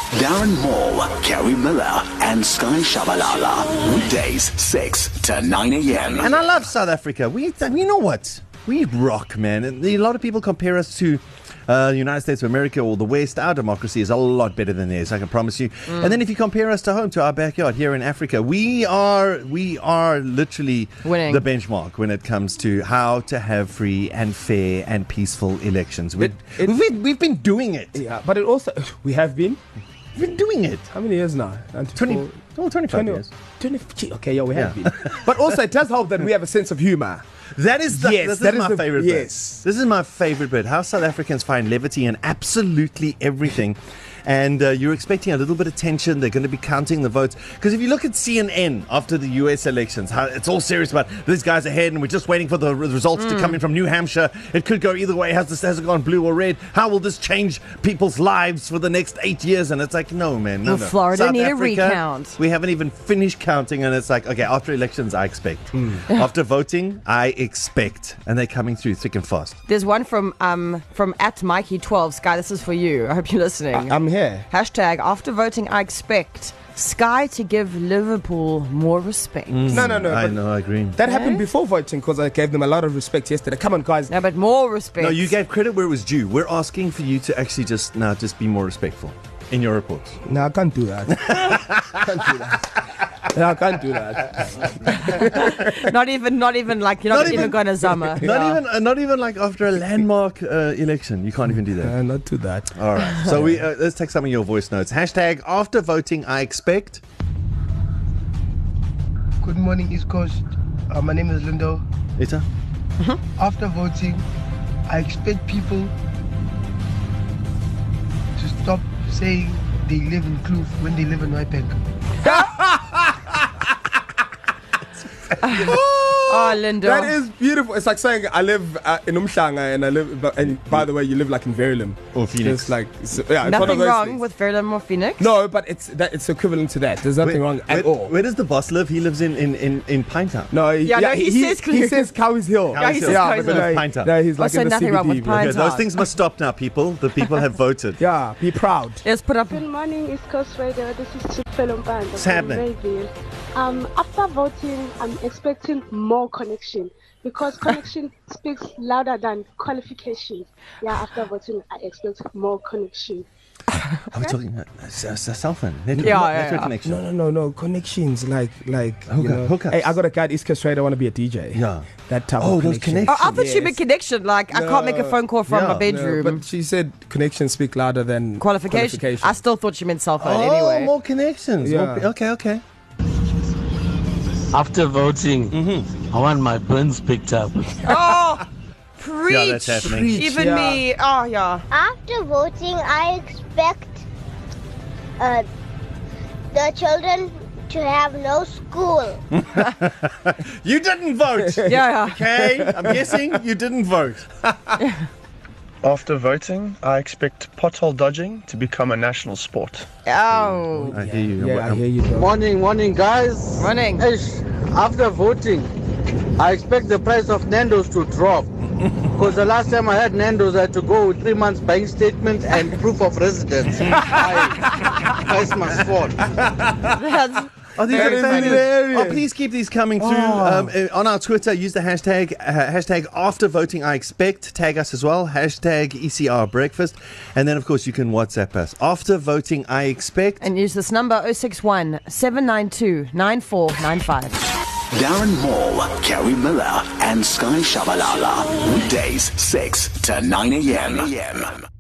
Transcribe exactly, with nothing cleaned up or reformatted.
Darren Moore, Kerry Miller, and Sky Shabalala. Weekdays, six to nine a.m. And I love South Africa. We, you know what? We rock, man. And a lot of people compare us to uh, the United States of America or the West. Our democracy is a lot better than theirs, I can promise you. Mm. And then if you compare us to home, to our backyard here in Africa, we are we are literally winning the benchmark when it comes to how to have free and fair and peaceful elections. We've, It- it- we've, we've been doing it. Yeah, but it also, we have been, We've been doing it. how many years now? twenty, ninety-four oh, twenty-five twenty years. twenty gee, okay, yeah, we have Yeah. been. But also, it does help that we have a sense of humor. That is the, Yes, this that is is my the- favorite yes. bit. This is my favorite bit. How South Africans find levity in absolutely everything. And uh, you're expecting a little bit of tension. They're going to be counting the votes. Because if you look at C N N after the U S elections, how it's all serious about this guy's ahead and we're just waiting for the re- results mm. to come in from New Hampshire. It could go either way. Has this has it gone blue or red? How will this change people's lives for the next eight years? And it's like, no, man, no, Well, no. Florida South need a Africa, recount. We haven't even finished counting. And it's like, okay, after elections, I expect. Mm. After voting, I expect. And they're coming through thick and fast. There's one from um from at Mikey twelve. Sky, this is for you. I hope you're listening. I- I'm here. Hashtag after voting, I expect Sky to give Liverpool more respect. Mm. No, no, no. I but know, I agree. That Eh? happened before voting because I gave them a lot of respect yesterday. Come on, guys. No, but more respect. No, you gave credit where it was due. We're asking for you to actually just now just be more respectful in your reports. No, I can't do that. can't do that. No, I can't do that. not even, not even like you're not, Not even, even- going to Zama. Not even, uh, not even like after a landmark uh, election. You can't even do that. Uh, not do that. All right. So we uh, let's take some of your voice notes. Hashtag after voting, I expect. Good morning, East Coast. Uh, my name is Lindo. Ita. After voting, I expect people to stop saying they live in Kloof when they live in Waipenka. Oh, Lindo. That is beautiful. It's like saying I live uh, in Umhlanga and I live, and by the way, you live like in Verulam Or Phoenix. It's like, it's, yeah, it's one of Nothing those wrong things. with Verulam or Phoenix. No, but it's that it's equivalent to that. There's nothing wrong at where, all. Where does the boss live? He lives in in in, in Pinetown. No, he, Yeah, no, he says he clearly- says Cowies Hill. Yeah, he says yeah, Cowies but Hill. no, Pine Town. no, he's like Also in the nothing C B D. wrong with Pine Okay, Town. those things must stop now, people. The people have voted. Yeah, be proud. Let's put up. Good morning, East Coast Radio. This is Chipelo Mpanda What's from happening? Rayville. Um, after voting, I'm expecting more connection because connection speaks louder than qualifications. Yeah, after voting, I expect more connection. Are we talking about a, a, a cell phone? Network, Yeah, yeah, network yeah. connection. No, no, no, no. Connections like, like, you Hookup- know. hookups. Hey, I got a guy at East Coast Radio. I want to be a D J. Yeah. That type Oh, of those connection. Oh, I thought you Yes. meant connection. Like I can't make a phone call from Yeah. my No, bedroom. No, but she said connections speak louder than Qualification. qualifications. I still thought you meant cell phone. Oh, anyway. more connections. Yeah. More pe- okay, okay. After voting, Mm-hmm. I want my burns picked up. Oh, preach. Yeah, that's happening. Even Yeah. me. Oh, yeah. After voting, I expect uh, the children to have no school. You didn't vote. Yeah, yeah. Okay, I'm guessing you didn't vote. After voting, I expect pothole dodging to become a national sport. Oh, I hear you. Yeah, I hear you. Bro. Morning, morning, guys. running. Ish, after voting, I expect the price of Nando's to drop. Because the last time I had Nando's, I had to go with three months bank statement and proof of residence. I, price must fall. That's, Oh, these That are is funny. hilarious. Oh, please keep these coming through. Oh. Um, uh, on our Twitter, use the hashtag uh, hashtag after voting I expect. Tag us as well. Hashtag E C R breakfast. And then, of course, you can WhatsApp us. After voting I expect. and use this number oh six one, seven nine two, nine four nine five. Darren Moore, Kerry Miller, and Sky Shabalala. Weekdays, six to nine a.m.